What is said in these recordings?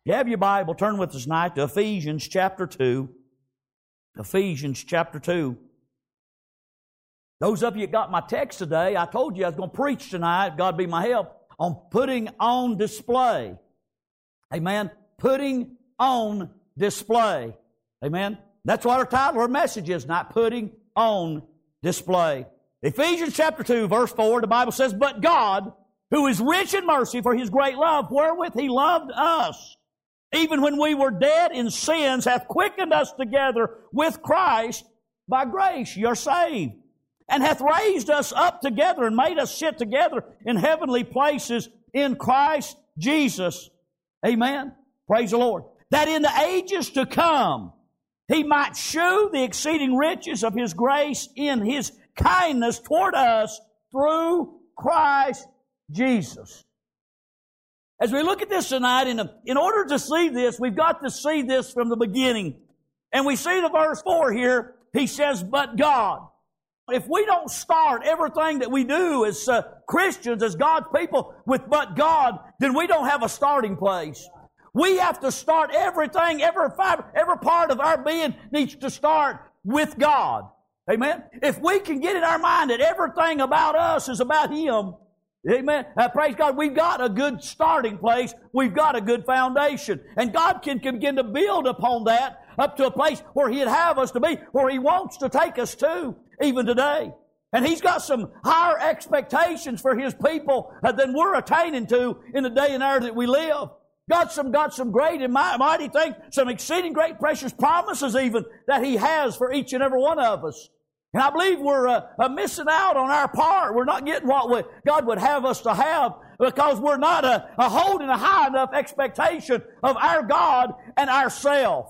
You have your Bible, turn with us tonight to Ephesians chapter 2. Ephesians chapter 2. Those of you that got my text today, I told you I was going to preach tonight, God be my help, on putting on display. Amen. Putting on display. Amen. That's what our title, our message is tonight, putting on display. Ephesians chapter 2, verse 4, the Bible says, "But God, who is rich in mercy for His great love, wherewith He loved us, even when we were dead in sins, hath quickened us together with Christ. By grace ye are saved, and hath raised us up together and made us sit together in heavenly places in Christ Jesus." Amen. Praise the Lord. "That in the ages to come He might shew the exceeding riches of His grace in His kindness toward us through Christ Jesus." As we look at this tonight, in order to see this, we've got to see this from the beginning. And we see the verse 4 here. He says, "But God." If we don't start everything that we do as Christians, as God's people, with "but God," then we don't have a starting place. We have to start everything, every part of our being needs to start with God. Amen? If we can get in our mind that everything about us is about Him, amen, praise God, we've got a good starting place. We've got a good foundation. And God can begin to build upon that up to a place where He'd have us to be, where He wants to take us to, even today. And He's got some higher expectations for His people than we're attaining to in the day and hour that we live. God's got some great and mighty things, some exceeding great precious promises even that He has for each and every one of us. And I believe we're missing out on our part. We're not getting what God would have us to have because we're not holding a high enough expectation of our God and ourself.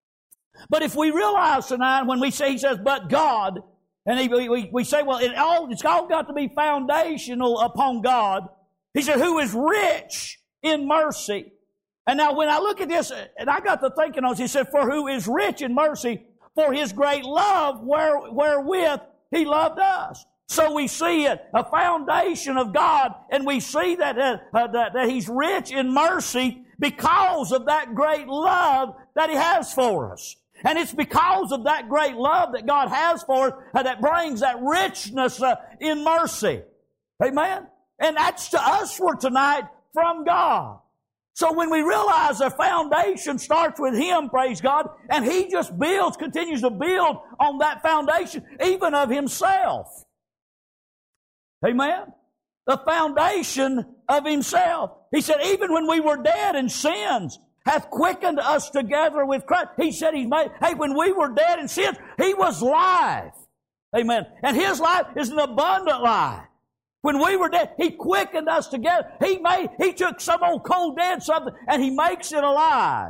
But if we realize tonight when He says, "But God," and we say, well, it's all got to be foundational upon God. He said, "Who is rich in mercy." And now when I look at this, and I got to thinking on this, He said, "For who is rich in mercy for His great love wherewith He loved us." So we see a foundation of God, and we see that He's rich in mercy because of that great love that He has for us. And it's because of that great love that God has for us that brings that richness in mercy. Amen? And that's to us for tonight from God. So when we realize the foundation starts with Him, praise God, and He just continues to build on that foundation, even of Himself. Amen? The foundation of Himself. He said, even when we were dead in sins, hath quickened us together with Christ. He said when we were dead in sins, He was life. Amen. And His life is an abundant life. When we were dead, He quickened us together. He took some old cold dead something and He makes it alive.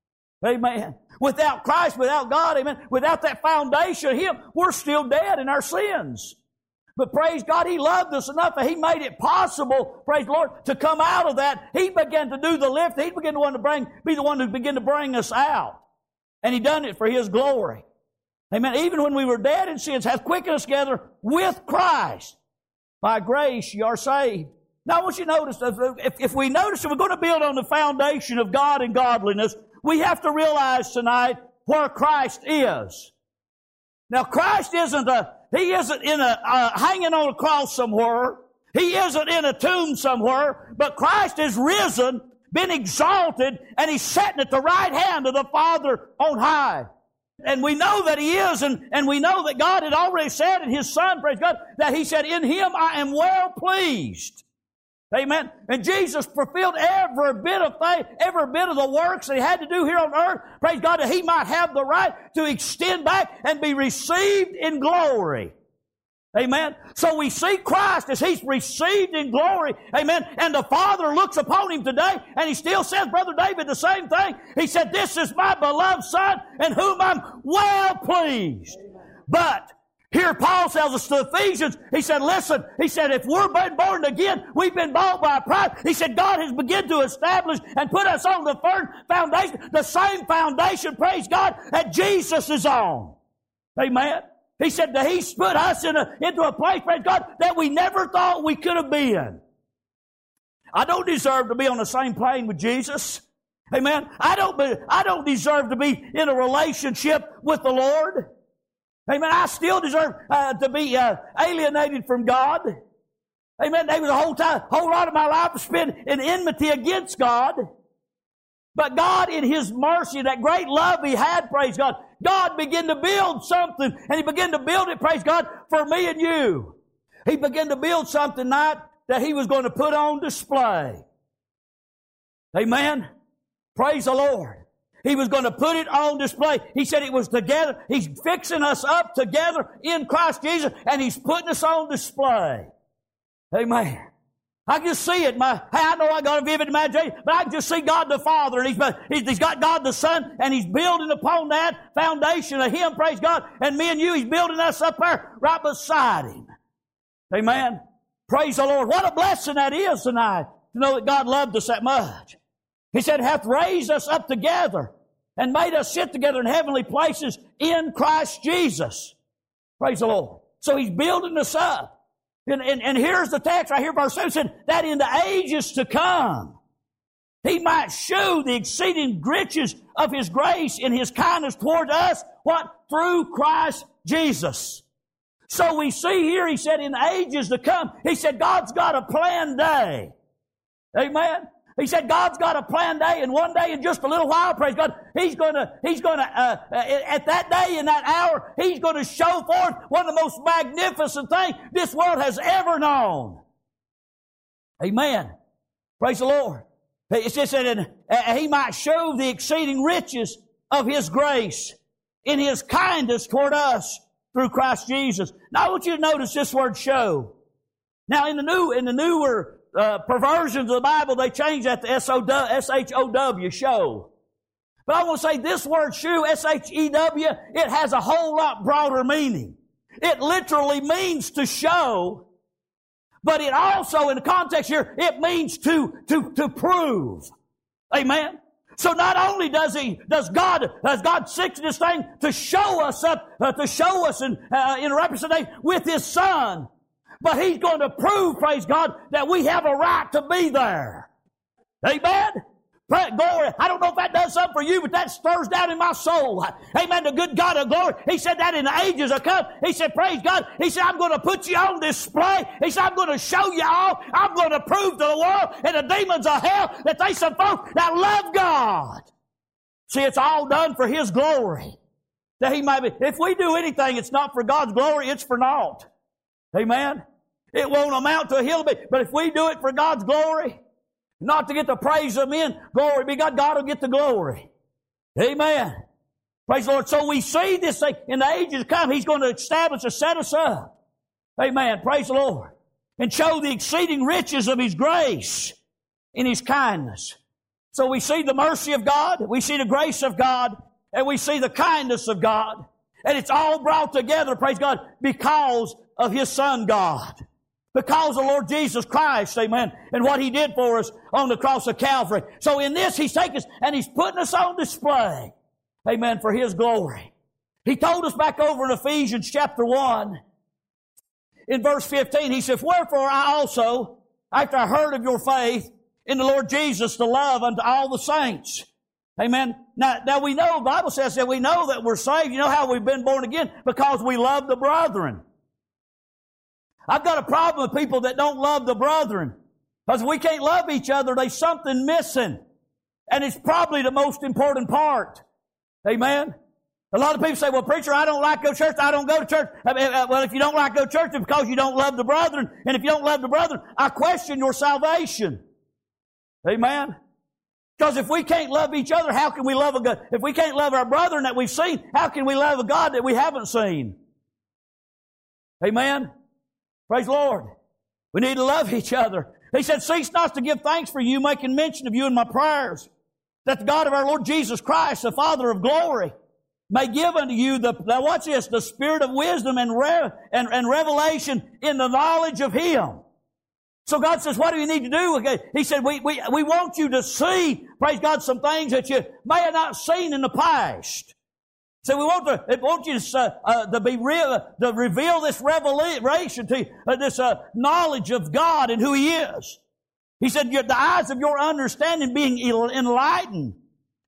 Amen. Without Christ, without God, amen, without that foundation of Him, we're still dead in our sins. But praise God, He loved us enough that He made it possible, praise the Lord, to come out of that. He began to do the lift. He began to be the one who began to bring us out. And He done it for His glory. Amen. Even when we were dead in sins, hath quickened us together with Christ. By grace ye are saved. Now I want you to notice, if we notice that we're going to build on the foundation of God and godliness, we have to realize tonight where Christ is. Now Christ He isn't hanging on a cross somewhere. He isn't in a tomb somewhere. But Christ is risen, been exalted, and He's sitting at the right hand of the Father on high. And we know that He is, and we know that God had already said in His Son, praise God, that He said, "In Him I am well pleased." Amen. And Jesus fulfilled every bit of the works that He had to do here on earth, praise God, that He might have the right to extend back and be received in glory. Amen. So we see Christ as He's received in glory. Amen. And the Father looks upon Him today, and He still says, Brother David, the same thing. He said, "This is my beloved Son, in whom I'm well pleased." But here Paul tells us to Ephesians, he said, listen, he said, if we're born again, we've been bought by a price. He said, God has begun to establish and put us on the firm foundation, the same foundation, praise God, that Jesus is on. Amen. He said that He's put us into a place, praise God, that we never thought we could have been. I don't deserve to be on the same plane with Jesus. Amen. I don't deserve to be in a relationship with the Lord. Amen. I still deserve to be alienated from God. Amen. There was a whole lot of my life spent in enmity against God. But God, in His mercy, that great love He had, praise God, God began to build something, and He began to build it, praise God, for me and you. He began to build something that He was going to put on display. Amen. Praise the Lord. He was going to put it on display. He said it was together. He's fixing us up together in Christ Jesus, and He's putting us on display. Amen. I can just see it. I know I got a vivid imagination, but I can just see God the Father, and He's got God the Son, and He's building upon that foundation of Him, praise God, and me and you, He's building us up there right beside Him. Amen. Praise the Lord. What a blessing that is tonight, to know that God loved us that much. He said, hath raised us up together and made us sit together in heavenly places in Christ Jesus. Praise the Lord. So He's building us up. And here's the text right here, verse 7, said, that in the ages to come, He might shew the exceeding riches of His grace in His kindness toward us, what? Through Christ Jesus. So we see here, He said, in the ages to come, He said, God's got a planned day. Amen. He said God's got a planned day, and one day in just a little while, praise God, He's going to at that day, in that hour, He's going to show forth one of the most magnificent things this world has ever known. Amen. Praise the Lord. It says that He might show the exceeding riches of His grace in His kindness toward us through Christ Jesus. Now I want you to notice this word show. Now in the newer perversions of the Bible, they change that to S-H-O-W, show. But I want to say this word shew, S-H-E-W, it has a whole lot broader meaning. It literally means to show, but it also, in the context here, it means to prove. Amen? So not only does God seek this thing to show us in a representation with His Son, but He's going to prove, praise God, that we have a right to be there. Amen? Glory. I don't know if that does something for you, but that stirs down in my soul. Amen. The good God of glory. He said that in the ages to come. He said, praise God. He said, I'm going to put you on display. He said, I'm going to show you all. I'm going to prove to the world and the demons of hell that they some folks that love God. See, it's all done for His glory. That He might be. If we do anything, it's not for God's glory, it's for naught. Amen. It won't amount to a hill of beans. But if we do it for God's glory, not to get the praise of men, glory be God, God will get the glory. Amen. Praise the Lord. So we see this thing in the ages to come. He's going to establish and set us up. Amen. Praise the Lord. And show the exceeding riches of His grace in His kindness. So we see the mercy of God, we see the grace of God, and we see the kindness of God. And it's all brought together, praise God, because of His Son God. Because of the Lord Jesus Christ, amen, and what He did for us on the cross of Calvary. So in this, He's taken us and He's putting us on display, amen, for His glory. He told us back over in Ephesians chapter 1, in verse 15, He said, wherefore I also, after I heard of your faith in the Lord Jesus, to love unto all the saints. Amen. Now we know, the Bible says that we know that we're saved. You know how we've been born again? Because we love the brethren. I've got a problem with people that don't love the brethren. Because if we can't love each other, there's something missing. And it's probably the most important part. Amen? A lot of people say, well, preacher, I don't like to go to church. I don't go to church. Well, if you don't like to go to church, it's because you don't love the brethren. And if you don't love the brethren, I question your salvation. Amen? Because if we can't love each other, how can we love a God? If we can't love our brethren that we've seen, how can we love a God that we haven't seen? Amen? Praise the Lord. We need to love each other. He said, cease not to give thanks for you, making mention of you in my prayers, that the God of our Lord Jesus Christ, the Father of glory, may give unto you now watch this, the spirit of wisdom and revelation in the knowledge of Him. So God says, what do you need to do? Okay. He said, we want you to see, praise God, some things that you may have not seen in the past. So we want you to reveal this revelation to you, this knowledge of God and who He is. He said, the eyes of your understanding being enlightened,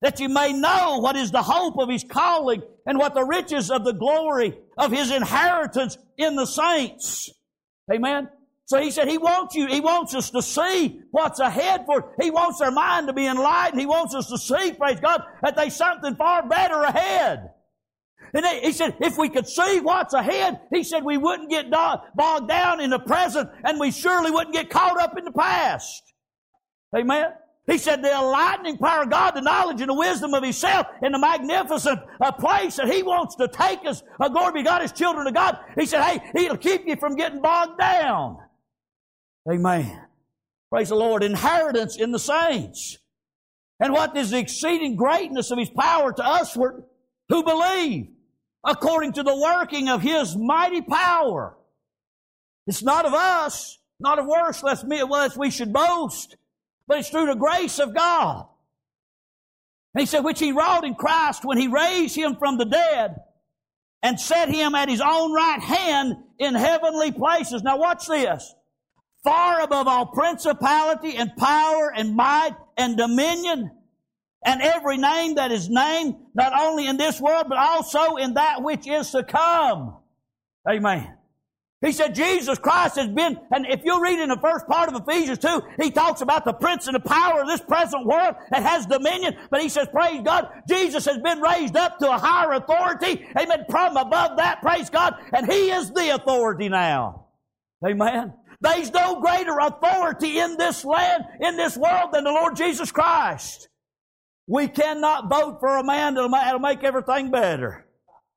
that you may know what is the hope of His calling and what the riches of the glory of His inheritance in the saints. Amen. So He said He wants us to see what's ahead for us. He wants our mind to be enlightened. He wants us to see, praise God, that there's something far better ahead. And He said, if we could see what's ahead, He said we wouldn't get bogged down in the present, and we surely wouldn't get caught up in the past. Amen. He said the enlightening power of God, the knowledge and the wisdom of Himself, and the magnificent place that He wants to take us, glory be to God, as children of God. He said, hey, He'll keep you from getting bogged down. Amen. Praise the Lord. Inheritance in the saints. And what is the exceeding greatness of His power to usward who believe, according to the working of His mighty power. It's not of us, not of works, lest we should boast, but it's through the grace of God. And He said, which He wrought in Christ when He raised Him from the dead and set Him at His own right hand in heavenly places. Now watch this. Far above all principality and power and might and dominion and every name that is named, not only in this world, but also in that which is to come. Amen. He said Jesus Christ has been, and if you read in the first part of Ephesians 2, he talks about the prince and the power of this present world that has dominion, but he says, praise God, Jesus has been raised up to a higher authority, amen, from above that, praise God, and He is the authority now. Amen. There's no greater authority in this land, in this world, than the Lord Jesus Christ. We cannot vote for a man that'll make everything better.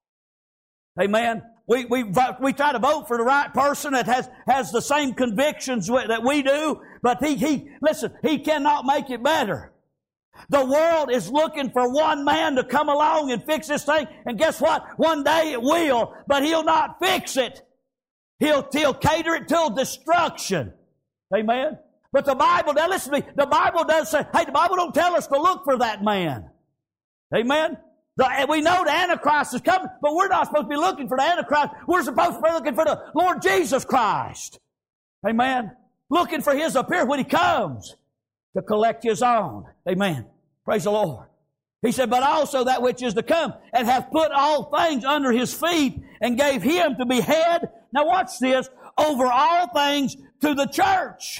Amen. We try to vote for the right person that has the same convictions that we do, but he cannot make it better. The world is looking for one man to come along and fix this thing, and guess what? One day it will, but he'll not fix it. He'll cater it till destruction. Amen. But the Bible, now listen to me, the Bible does say, hey, the Bible don't tell us to look for that man. Amen. We know the Antichrist is coming, but we're not supposed to be looking for the Antichrist. We're supposed to be looking for the Lord Jesus Christ. Amen. Looking for His appearance when He comes to collect His own. Amen. Praise the Lord. He said, but also that which is to come, and hath put all things under His feet, and gave Him to be head. Now watch this. Over all things to the church,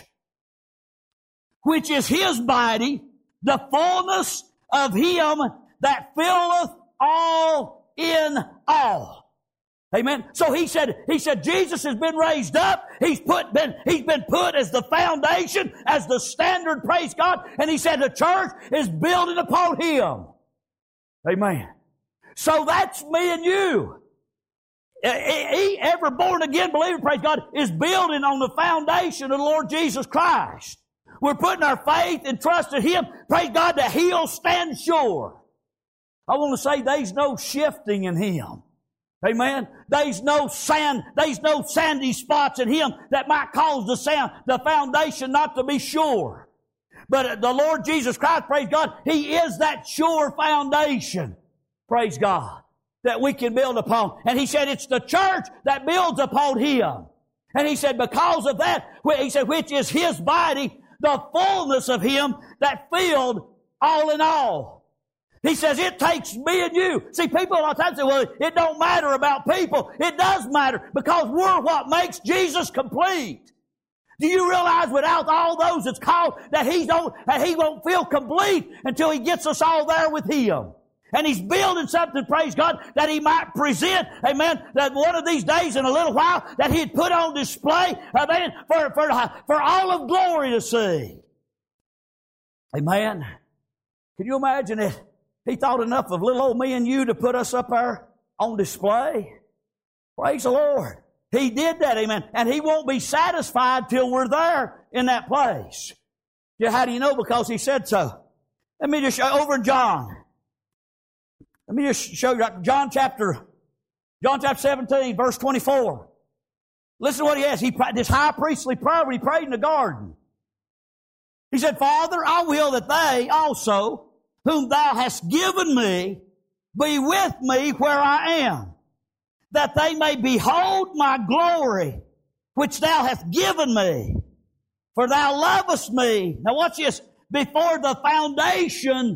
which is His body, the fullness of Him that filleth all in all. Amen. So he said Jesus has been raised up. He's been put as the foundation, as the standard, praise God. And he said the church is building upon Him. Amen. So that's me and you. Every born again believer, praise God, is building on the foundation of the Lord Jesus Christ. We're putting our faith and trust in Him, praise God, that He'll stand sure. I want to say there's no shifting in Him. Amen. There's no sandy spots in Him that might cause the foundation not to be sure. But the Lord Jesus Christ, praise God, He is that sure foundation. Praise God. That we can build upon. And He said it's the church that builds upon Him. And He said because of that, He said which is His body, the fullness of Him that filled all in all. He says it takes me and you. See, people a lot of times say, well, it don't matter about people. It does matter because we're what makes Jesus complete. Do you realize without all those that's called that He won't feel complete until He gets us all there with Him? And He's building something, praise God, that He might present, amen, that one of these days in a little while that He'd put on display, amen, for all of glory to see. Amen. Can you imagine it? He thought enough of little old me and you to put us up there on display. Praise the Lord. He did that, amen. And He won't be satisfied till we're there in that place. Yeah, how do you know? Because He said so. Let me just show over in John. Let me just show you John chapter 17, verse 24. Listen to what he has. This high priestly prayer when He prayed in the garden. He said, Father, I will that they also, whom Thou hast given me, be with me where I am, that they may behold my glory, which Thou hast given me. For Thou lovest me. Now watch this. Before the foundation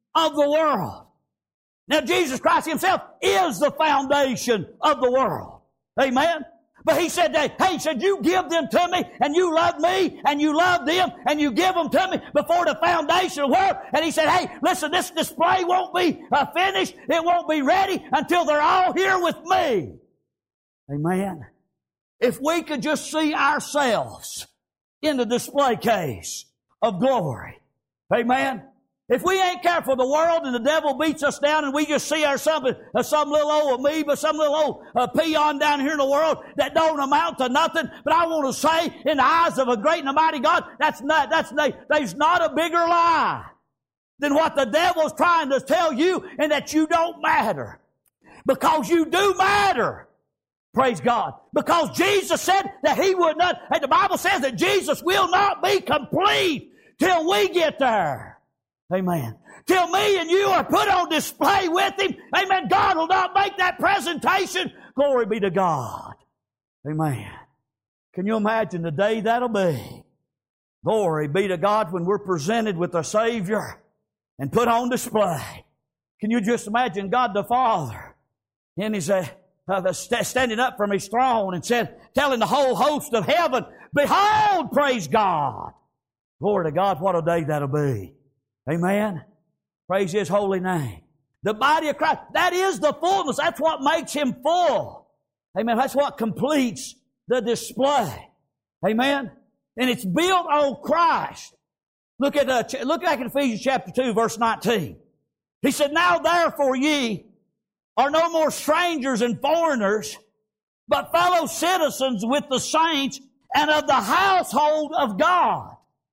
of the world. Now, Jesus Christ Himself is the foundation of the world. Amen? But He said, you give them to me, and you love me, and you love them, and you give them to me before the foundation of the world. And He said, hey, listen, this display won't be finished. It won't be ready until they're all here with me. Amen? If we could just see ourselves in the display case of glory. Amen? If we ain't careful, the world and the devil beats us down and we just see ourselves as some little old amoeba, some little old peon down here in the world that don't amount to nothing. But I want to say, in the eyes of a great and mighty God, there's not a bigger lie than what the devil's trying to tell you, and that you don't matter. Because you do matter. Praise God. Because Jesus said that He would not, and the Bible says that Jesus will not be complete till we get there. Amen. Till me and you are put on display with Him. Amen. God will not make that presentation. Glory be to God. Amen. Can you imagine the day that'll be? Glory be to God when we're presented with the Savior and put on display. Can you just imagine God the Father in His standing up from His throne and telling the whole host of heaven, behold, praise God. Glory to God, what a day that'll be. Amen. Praise His holy name. The body of Christ, that is the fullness. That's what makes Him full. Amen. That's what completes the display. Amen. And it's built on Christ. Look back at Ephesians chapter 2, verse 19. He said, now therefore ye are no more strangers and foreigners, but fellow citizens with the saints and of the household of God.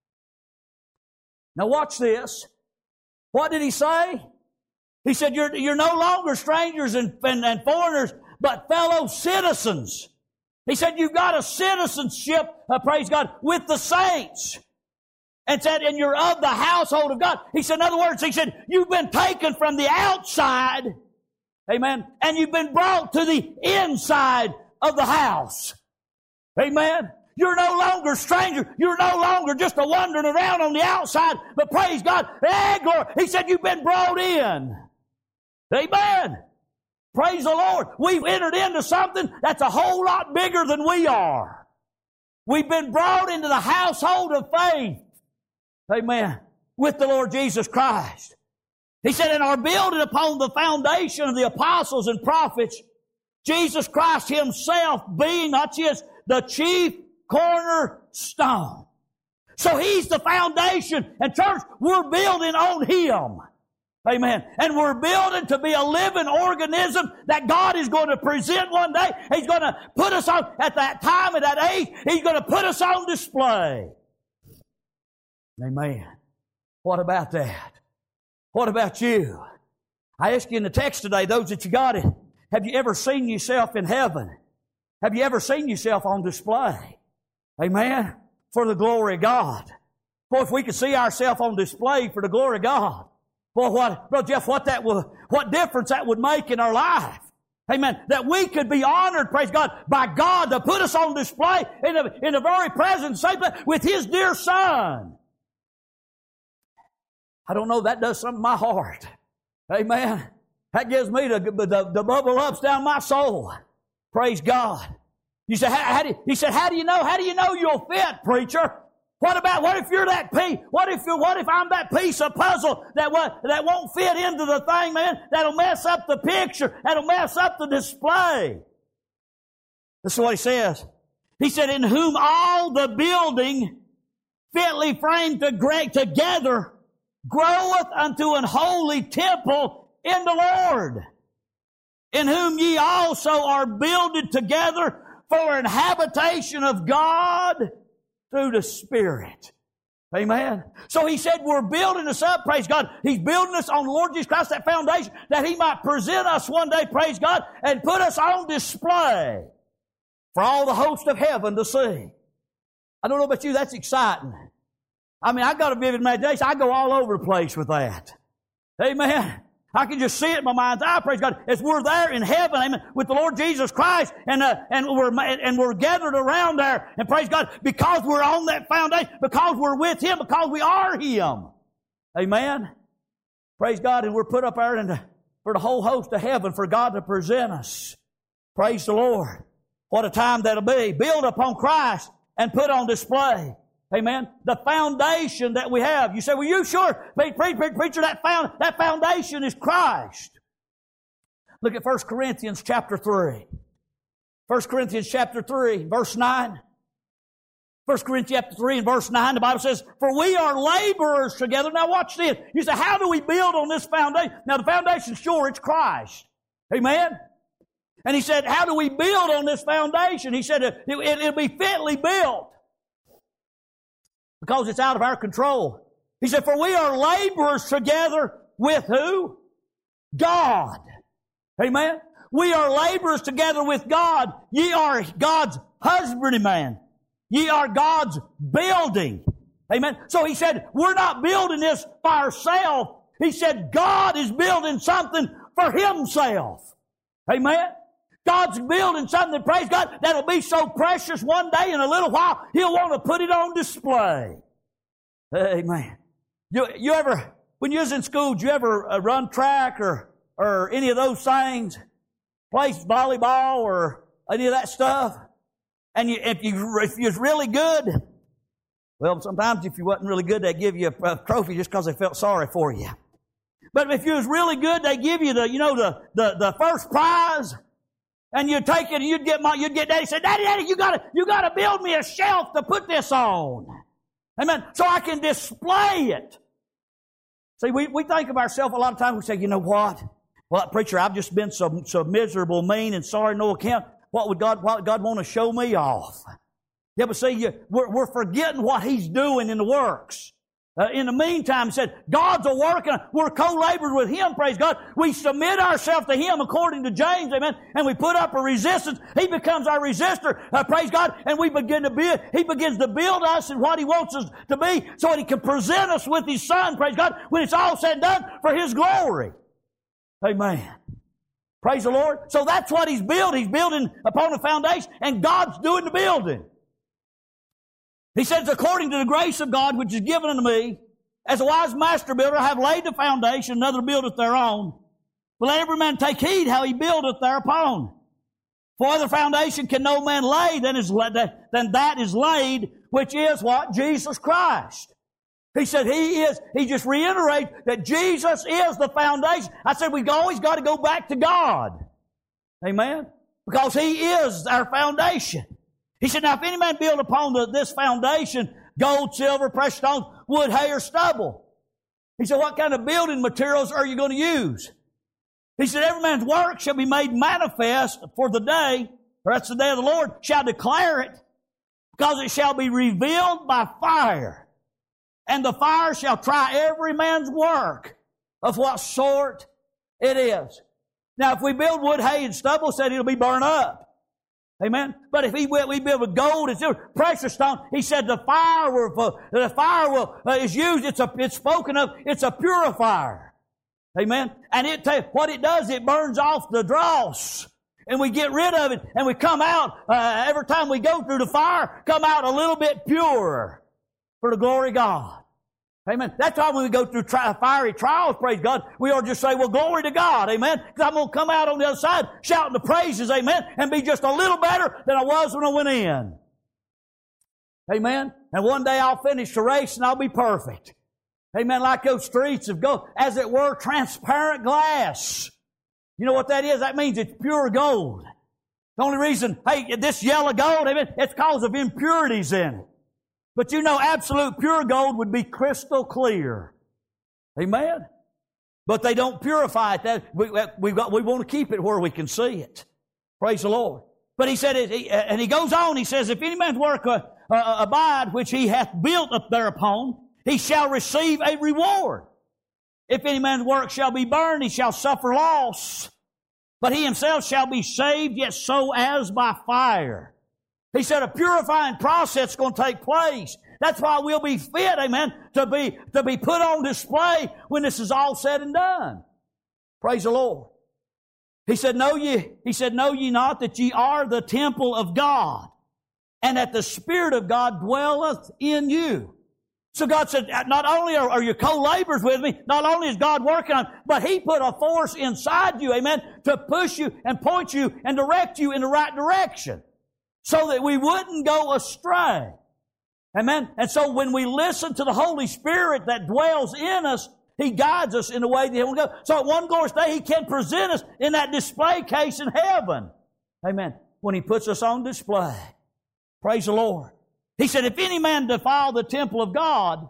Now watch this. What did He say? He said, you're no longer strangers and foreigners, but fellow citizens. He said, you've got a citizenship, praise God, with the saints. And said, and you're of the household of God. He said, in other words, He said, you've been taken from the outside, amen, and you've been brought to the inside of the house. Amen. You're no longer strangers. You're no longer just a wandering around on the outside, but praise God. Hey, glory. He said you've been brought in. Amen. Praise the Lord. We've entered into something that's a whole lot bigger than we are. We've been brought into the household of faith. Amen. With the Lord Jesus Christ. He said, and are building upon the foundation of the apostles and prophets, Jesus Christ Himself being, not just the chief cornerstone. So He's the foundation. And church, we're building on Him. Amen. And we're building to be a living organism that God is going to present one day. He's going to put us on, at that time, at that age, He's going to put us on display. Amen. What about that? What about you? I ask you in the text today, those that you got it, have you ever seen yourself in heaven? Have you ever seen yourself on display? Amen. For the glory of God. Boy, if we could see ourselves on display for the glory of God, boy, Brother Jeff, what difference that would make in our life. Amen. That we could be honored, praise God, by God to put us on display in the very present same place with His dear Son. I don't know, that does something in my heart. Amen. That gives me the bubble ups down my soul. Praise God. You say, he said, how do you know? How do you know you'll fit, preacher? What if you're that piece? What if I'm that piece of puzzle that won't fit into the thing, man? That'll mess up the picture. That'll mess up the display. This is what he says. He said, in whom all the building fitly framed together groweth unto an holy temple in the Lord, in whom ye also are builded together for an habitation of God through the Spirit. Amen. So he said we're building us up, praise God. He's building us on the Lord Jesus Christ, that foundation, that He might present us one day, praise God, and put us on display for all the host of heaven to see. I don't know about you, that's exciting. I mean, I've got a vivid imagination. I go all over the place with that. Amen. I can just see it in my mind's eye, praise God, as we're there in heaven, amen, with the Lord Jesus Christ, and we're gathered around there, and praise God, because we're on that foundation, because we're with Him, because we are Him. Amen. Praise God, and we're put up there for the whole host of heaven for God to present us. Praise the Lord. What a time that'll be. Built upon Christ and put on display. Amen. The foundation that we have. You say, well, you sure? Preacher, that foundation is Christ. Look at 1 Corinthians chapter 3. 1 Corinthians chapter 3, verse 9. 1 Corinthians chapter 3 and verse 9, the Bible says, for we are laborers together. Now watch this. You say, how do we build on this foundation? Now the foundation, sure, it's Christ. Amen? And he said, how do we build on this foundation? He said, it'll be fitly built. Because it's out of our control. He said, for we are laborers together with who? God. Amen? We are laborers together with God. Ye are God's husbandman. Ye are God's building. Amen? So he said, we're not building this for ourselves. He said, God is building something for Himself. Amen? God's building something, praise God, that'll be so precious one day in a little while, He'll want to put it on display. Amen. You ever, when you was in school, did you ever run track or any of those things? Play volleyball or any of that stuff? And if you was really good, well, sometimes if you wasn't really good, they'd give you a trophy just because they felt sorry for you. But if you was really good, they'd give you the first prize. And you'd take it and you'd get Daddy say, Daddy, you gotta build me a shelf to put this on. Amen. So I can display it. See, we think of ourselves a lot of times, we say, you know what? Well, preacher, I've just been so miserable, mean, and sorry, no account. What would God want to show me off? Yeah, but see, we're forgetting what He's doing in the works. In the meantime, he said, God's a working. We're co-laborers with Him, praise God. We submit ourselves to Him according to James, amen, and we put up a resistance. He becomes our resistor, praise God, and we begin to build. He begins to build us in what He wants us to be so that He can present us with His Son, praise God, when it's all said and done for His glory. Amen. Praise the Lord. So that's what He's building. He's building upon a foundation, and God's doing the building. He says, according to the grace of God which is given unto me, as a wise master builder, I have laid the foundation, another buildeth thereon. But let every man take heed how he buildeth thereupon. For other foundation can no man lay than that is laid, which is what? Jesus Christ. He said he just reiterates that Jesus is the foundation. I said we've always got to go back to God. Amen? Because He is our foundation. He said, now if any man build upon this foundation, gold, silver, precious stones, wood, hay, or stubble. He said, what kind of building materials are you going to use? He said, every man's work shall be made manifest for the day, or that's the day of the Lord, shall declare it, because it shall be revealed by fire. And the fire shall try every man's work of what sort it is. Now, if we build wood, hay, and stubble, said it'll be burned up. Amen. But if we build with gold and silver, precious stone, he said the fire is used. It's spoken of. It's a purifier. Amen. And what it does, it burns off the dross, and we get rid of it, and we come out every time we go through the fire, come out a little bit purer for the glory of God. Amen. That's why when we go through fiery trials, praise God, we ought to just say, well, glory to God, amen, because I'm going to come out on the other side shouting the praises, amen, and be just a little better than I was when I went in. Amen. And one day I'll finish the race and I'll be perfect. Amen. Like those streets of gold, as it were, transparent glass. You know what that is? That means it's pure gold. The only reason, hey, this yellow gold, amen, it's because of impurities in it. But you know, absolute pure gold would be crystal clear. Amen? But they don't purify it. We want to keep it where we can see it. Praise the Lord. But he said, and he goes on, he says, if any man's work abide, which he hath built up thereupon, he shall receive a reward. If any man's work shall be burned, he shall suffer loss. But he himself shall be saved, yet so as by fire. He said a purifying process is going to take place. That's why we'll be fit, amen, to be put on display when this is all said and done. Praise the Lord. He said, know ye not that ye are the temple of God, and that the Spirit of God dwelleth in you. So God said, not only are you co-laborers with me, not only is God working on, but He put a force inside you, amen, to push you and point you and direct you in the right direction so that we wouldn't go astray. Amen? And so when we listen to the Holy Spirit that dwells in us, He guides us in the way that He will go. So at one glorious day, He can present us in that display case in heaven. Amen. When He puts us on display. Praise the Lord. He said, if any man defile the temple of God,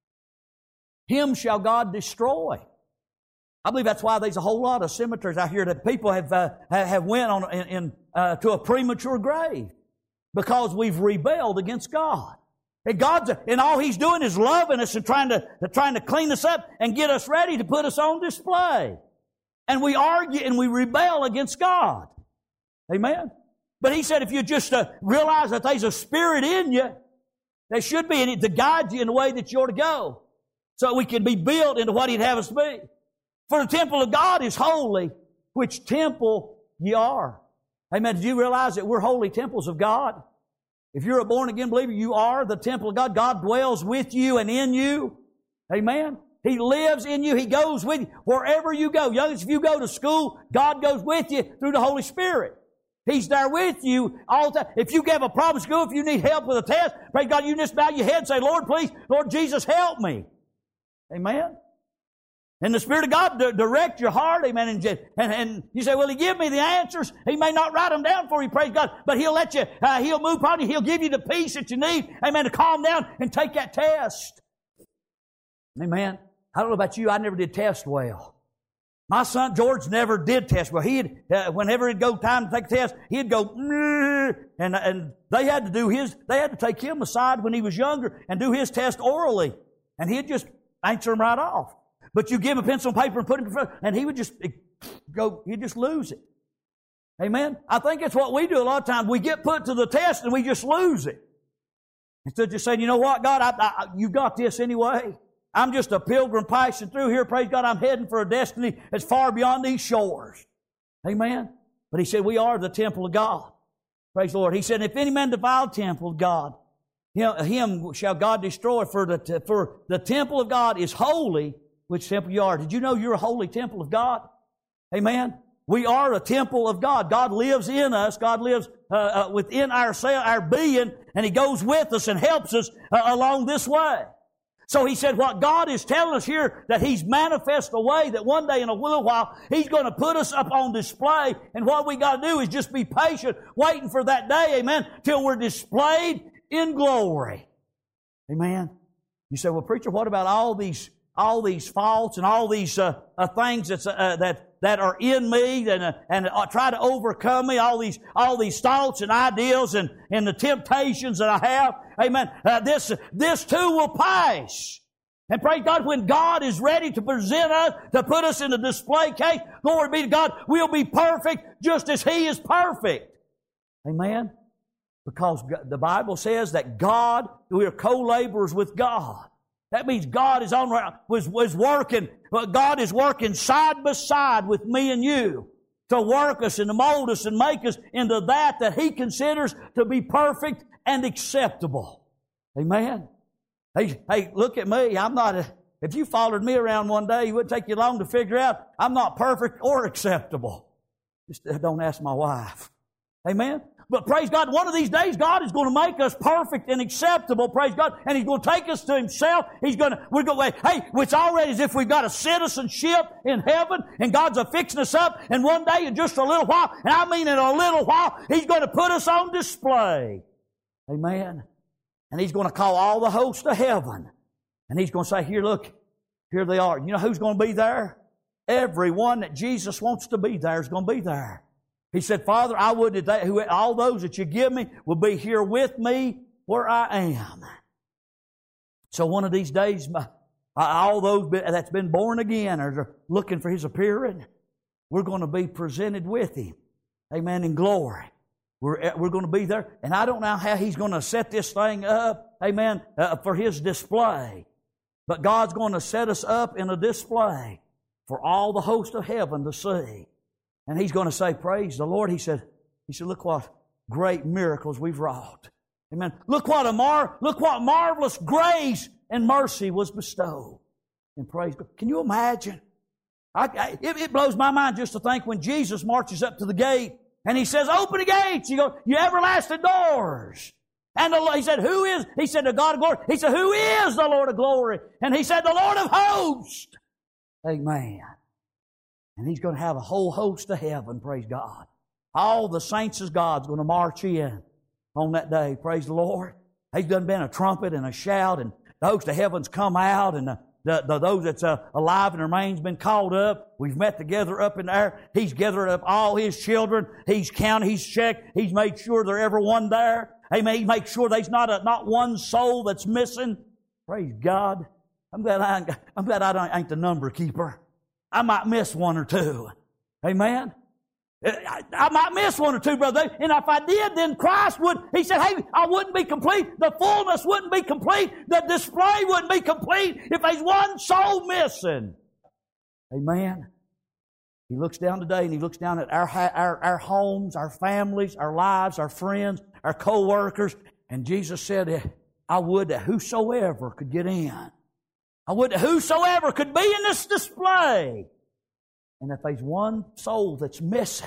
him shall God destroy. I believe that's why there's a whole lot of cemeteries out here that people have went on to a premature grave, because we've rebelled against God. And all He's doing is loving us and trying to clean us up and get us ready to put us on display. And we argue and we rebel against God. Amen. But He said if you just realize that there's a Spirit in you, there should be in it to guide you in the way that you ought to go, so that we can be built into what He'd have us be. For the temple of God is holy, which temple ye are. Amen. Did you realize that we're holy temples of God? If you're a born-again believer, you are the temple of God. God dwells with you and in you. Amen. He lives in you. He goes with you wherever you go. Youngest, if you go to school, God goes with you through the Holy Spirit. He's there with you all the time. If you have a problem in school, if you need help with a test, praise God, you just bow your head and say, Lord, please, Lord Jesus, help me. Amen. And the Spirit of God direct your heart, amen. And you say, well, He give me the answers. He may not write them down for you, praise God, but He'll let you, He'll move upon you. He'll give you the peace that you need, amen, to calm down and take that test. Amen. I don't know about you, I never did test well. My son George never did test well. Whenever it'd go time to take a test, he'd go, and they had to take him aside when he was younger and do his test orally. And he'd just answer them right off. But you give him a pencil and paper and put him in front, and he would just he'd just lose it. Amen? I think it's what we do a lot of times. We get put to the test and we just lose it. Instead of just saying, you know what, God, you got this anyway. I'm just a pilgrim passing through here. Praise God, I'm heading for a destiny that's far beyond these shores. Amen? But He said, we are the temple of God. Praise the Lord. He said, if any man defile the temple of God, him shall God destroy. For the temple of God is holy, which temple you are. Did you know you're a holy temple of God? Amen? We are a temple of God. God lives in us. God lives within our being, and He goes with us and helps us along this way. So He said what God is telling us here, that He's manifest a way that one day in a little while He's going to put us up on display, and what we got to do is just be patient, waiting for that day, amen, till we're displayed in glory. Amen. You say, well, preacher, what about all these faults and all these things that are in me and try to overcome me, all these thoughts and ideals and the temptations that I have. Amen. This too will pass. And praise God, when God is ready to present us, to put us in the display case, glory be to God, we'll be perfect just as He is perfect. Amen. Because the Bible says that we are co-laborers with God. That means God was working, but God is working side by side with me and you to work us and to mold us and make us into that He considers to be perfect and acceptable. Amen. Hey, look at me. If you followed me around one day, it wouldn't take you long to figure out I'm not perfect or acceptable. Just don't ask my wife. Amen. But praise God, one of these days God is going to make us perfect and acceptable, praise God, and He's going to take us to Himself. It's already as if we've got a citizenship in heaven, and God's fixing us up, and one day in just a little while, and I mean in a little while, He's going to put us on display. Amen. And He's going to call all the hosts of heaven, and He's going to say, here they are. You know who's going to be there? Everyone that Jesus wants to be there is going to be there. He said, Father, I would that all those that You give me will be here with me where I am. So one of these days, all those that's been born again are looking for His appearing. We're going to be presented with Him. Amen, in glory. We're going to be there. And I don't know how He's going to set this thing up, amen, for His display. But God's going to set us up in a display for all the host of heaven to see. And He's going to say, praise the Lord. He said, look what great miracles we've wrought. Amen. Look what marvelous grace and mercy was bestowed. And praise God. Can you imagine? It blows my mind just to think when Jesus marches up to the gate and He says, open the gates, you everlasting doors. And He said, who is? He said, the God of glory. He said, who is the Lord of glory? And He said, the Lord of hosts. Amen. And He's going to have a whole host of heaven, praise God. All the saints of God's going to march in on that day, praise the Lord. He's done been a trumpet and a shout, and the host of heaven's come out, and those that's alive and remains been called up. We've met together up in there. He's gathered up all His children. He's counted, He's checked. He's made sure there's everyone there. Amen. He makes sure there's not one soul that's missing. Praise God. I'm glad I ain't the number keeper. I might miss one or two. Amen. I might miss one or two, brother. And if I did, then Christ would, He said, hey, I wouldn't be complete. The fullness wouldn't be complete. The display wouldn't be complete if there's one soul missing. Amen. He looks down today and He looks down at our homes, our families, our lives, our friends, our co-workers. And Jesus said, I would that whosoever could get in. I would that whosoever could be in this display. And if there's one soul that's missing,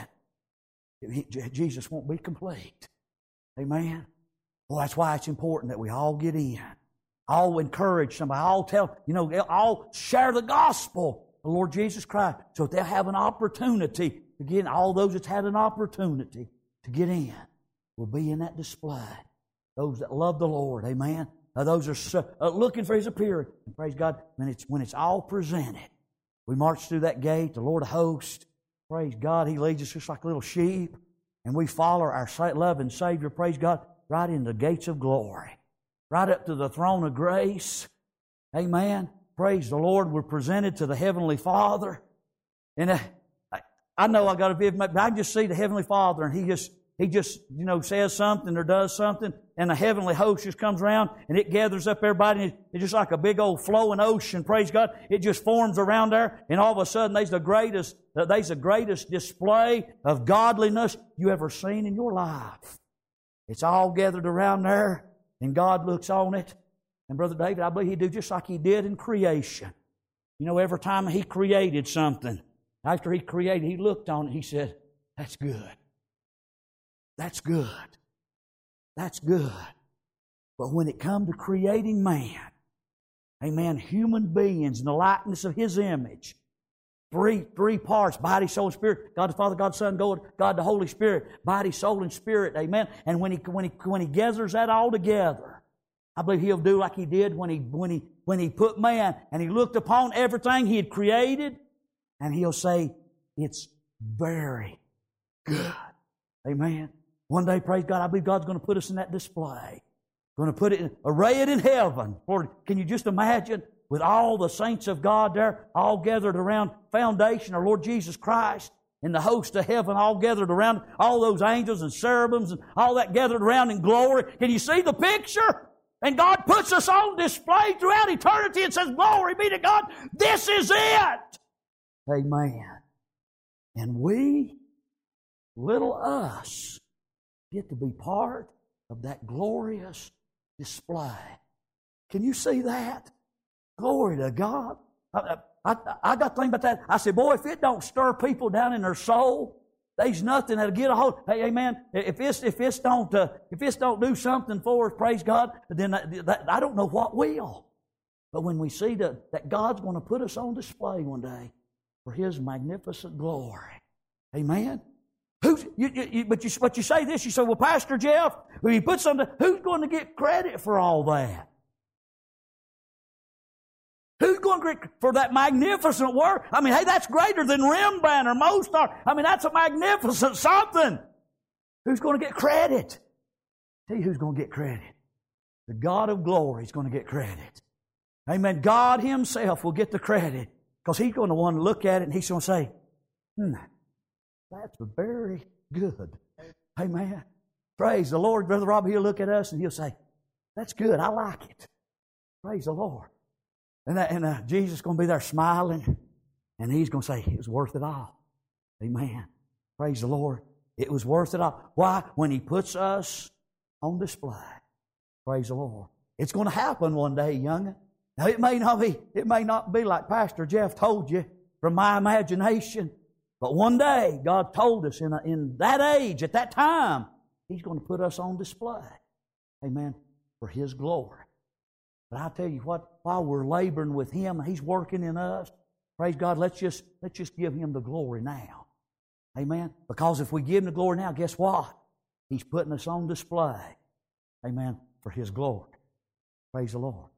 Jesus won't be complete. Amen? Well, that's why it's important that we all get in. All encourage somebody. All tell, all share the gospel of the Lord Jesus Christ so that they'll have an opportunity to get in. All those that's had an opportunity to get in will be in that display. Those that love the Lord. Amen? Those are looking for His appearing. And praise God, when it's all presented. We march through that gate, the Lord of hosts. Praise God, He leads us just like little sheep. And we follow our loving Savior, praise God, right in the gates of glory. Right up to the throne of grace. Amen. Praise the Lord. We're presented to the Heavenly Father. And I know I got to be, but I can just see the Heavenly Father, and He just says something or does something, and the heavenly host just comes around, and it gathers up everybody, and it's just like a big old flowing ocean, praise God. It just forms around there, and all of a sudden there's the greatest display of godliness you ever seen in your life. It's all gathered around there, and God looks on it. And Brother David, I believe He'd do just like He did in creation. Every time He created something, after He created, He looked on it, He said, that's good. That's good. That's good. But when it comes to creating man, amen, human beings in the likeness of His image, three parts, body, soul, and spirit, God the Father, God the Son, God the Holy Spirit, body, soul, and spirit, amen. And when He gathers that all together, I believe He'll do like He did when He put man and He looked upon everything He had created, and He'll say, it's very good. Amen. One day, praise God, I believe God's going to put us in that display. Going to array it in heaven. Lord, can you just imagine with all the saints of God there, all gathered around foundation, our Lord Jesus Christ, and the host of heaven all gathered around, all those angels and cherubims and all that gathered around in glory. Can you see the picture? And God puts us on display throughout eternity and says, glory be to God, this is it. Amen. And we, little us, get to be part of that glorious display. Can you see that? Glory to God. I got to think about that. I said, boy, if it don't stir people down in their soul, there's nothing that'll get a hold. Hey, amen. If this don't do something for us, praise God, then I don't know what will. But when we see that God's going to put us on display one day for His magnificent glory, amen. But you say this, you say, well, Pastor Jeff, when you put something, who's going to get credit for all that? Who's going to get for that magnificent work? I mean, hey, that's greater than Rembrandt or Mozart. I mean, that's a magnificent something. Who's going to get credit? Tell you who's going to get credit. The God of glory is going to get credit. Amen. God Himself will get the credit because He's going to want to look at it and He's going to say, that's very good. Amen. Praise the Lord. Brother Robbie, He'll look at us and He'll say, that's good. I like it. Praise the Lord. And Jesus is going to be there smiling, and He's going to say, it was worth it all. Amen. Praise the Lord. It was worth it all. Why? When He puts us on display. Praise the Lord. It's going to happen one day, young'un. Now it may not be like Pastor Jeff told you from my imagination, but one day God told us in that age, at that time, He's going to put us on display. Amen. For His glory. But I tell you what, while we're laboring with Him, He's working in us. Praise God, let's just give Him the glory now. Amen. Because if we give Him the glory now, guess what? He's putting us on display. Amen. For His glory. Praise the Lord.